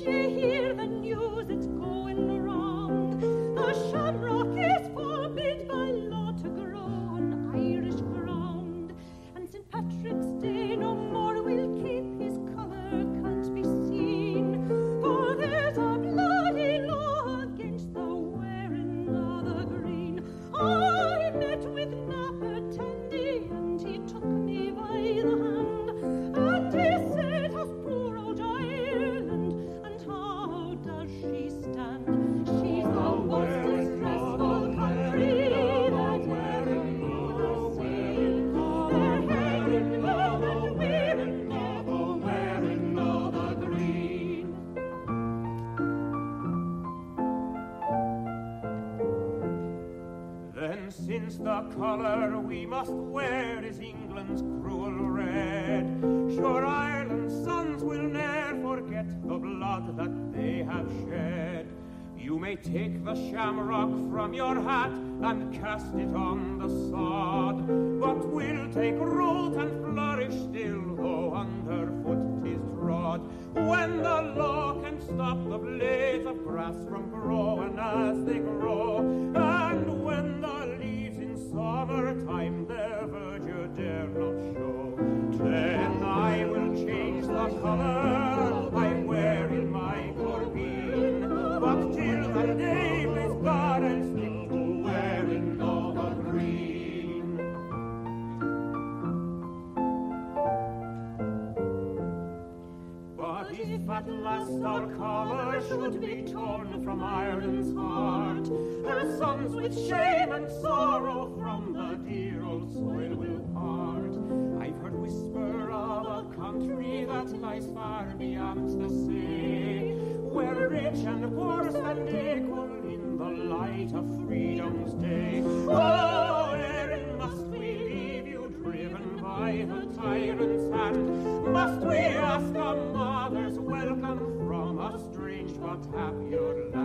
ye hear the news? It's going round. The shamrock is forbid by law to grow on Irish ground. And St. Patrick's Day no more will keep his colour can't be seen. For there's a bloody law against the wearing of the green. I met with Napper Tandy and he took me by the hand. And he said, how's poor old Ireland and how does she stand? She's the most distressful country that ever was seen. They're hating love and wearing never wearing of the green. Then since the colour we must wear is England's cruel red, sure Ireland's sons will ne'er forget the blood that they have shed. You may take the shamrock from your hat and cast it on the sod, but we'll take root and flourish still, though underfoot 'tis trod. When the law can stop the blades of grass from growing as they grow, and when the leaves in summertime their verdure dare not show, then I will change the colour I wear in my corbeen. But till that day, please God, I'll stick to wearing all the green. But if at last our colour should be torn from Ireland's heart, her sons with shame and sorrow from the dear old soil will part. I've heard whisper of a country that lies far beyond the sea, where rich and poor stand equal in the light of freedom's day. Oh, Erin, must we leave you driven by the tyrant's hand? Must we ask a mother's welcome from a strange but happier land?